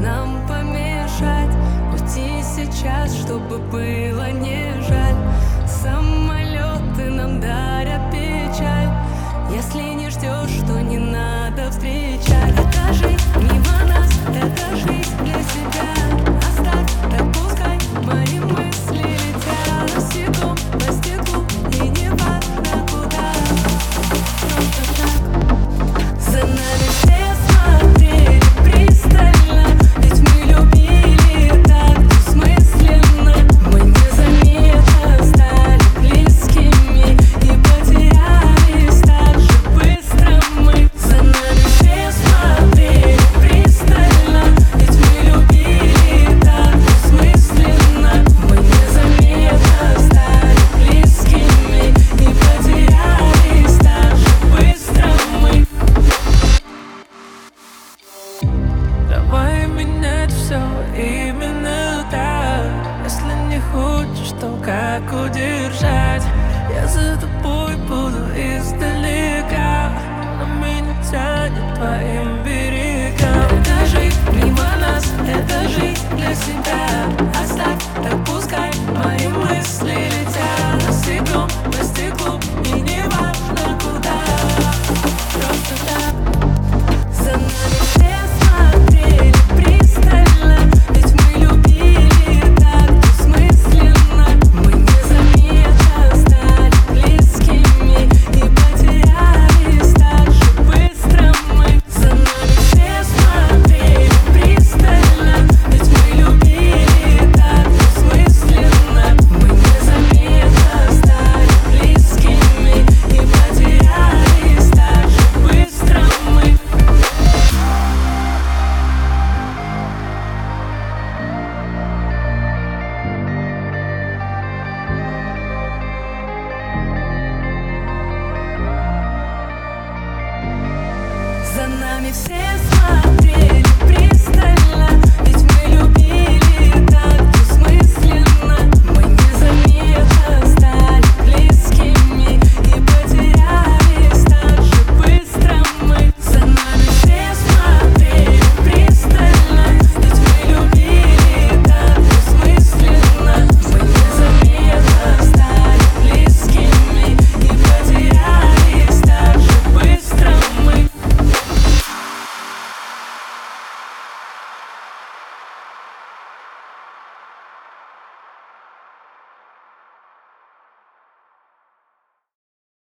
нам помешать. Уйти сейчас, чтобы было не жаль. Самолеты нам дарят печаль. Если не ждешь, то не надо встречать. Это жизнь мимо нас, это жизнь для себя. Оставь, так пускай мои мысли летят босиком по стеклу, и не важно куда. Просто так. За нами все смотрели пристально, ведь мы любили так бессмысленно. Мы незаметно стали близкими и потерялись так же быстро мы. За нами все смотрели пристально, ведь мы любили так бессмысленно. Мы незаметно стали близкими и потерялись так же быстро мы. Давай менять все именно так. Если не хочешь, то как удержать? Я за тобой буду издалека, но меня тянет твоим берегам. Это жизнь мимо нас, это жизнь для себя. Оставь, так пускай мои мысли летят босиком по стеклу, и не важно куда. Просто так. За нами все смотрели пристально, ведь мы любили так бессмысленно. Мы незаметно стали близкими и потерялись так же быстро мы. За нами все смотрели пристально, ведь мы любили так бессмысленно. Мы незаметно стали близкими и потерялись так же быстро мы. За нами все смотрели.